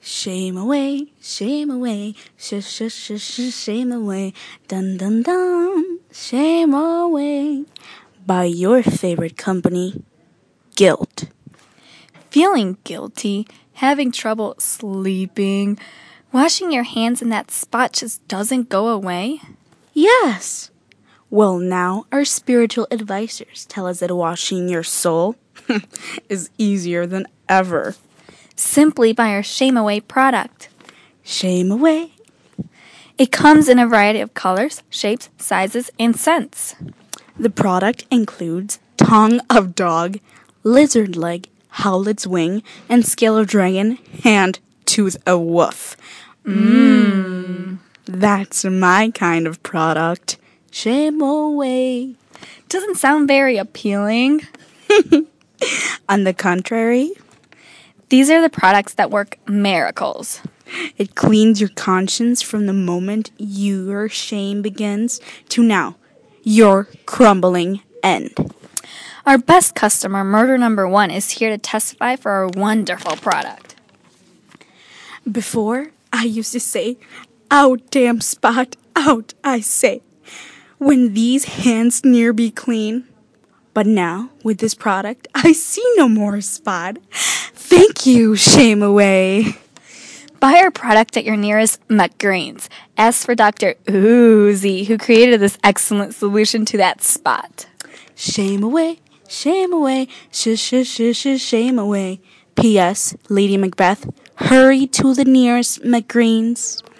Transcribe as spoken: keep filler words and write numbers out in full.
Shame away, shame away, sh sh sh sh shame away, dun dun dun, shame away. By your favorite company, Guilt. Feeling guilty, having trouble sleeping, washing your hands and that spot just doesn't go away? Yes. Well, now our spiritual advisors tell us that washing your soul is easier than ever. Simply by our Shame Away product. Shame away. It comes in a variety of colors, shapes, sizes, and scents. The product includes tongue of dog, lizard leg, howlet's wing, and scale of dragon, and tooth of wolf. Mmm. That's my kind of product. Shame away. Doesn't sound very appealing. On the contrary, These are the products that work miracles. it cleans your conscience from the moment your shame begins to now, your crumbling end. Our best customer, Murder Number One, is here to testify for our wonderful product. Before, I used to say, out damn spot, out, I say, when these hands near be clean. But now, with this product, I see no more spot. Thank you, shame away. Buy our product at your nearest McGreens. Ask for Doctor Uzi, who created this excellent solution to that spot. Shame away, shame away, sh sh sh sh shame away. P S. Lady Macbeth, hurry to the nearest McGreens.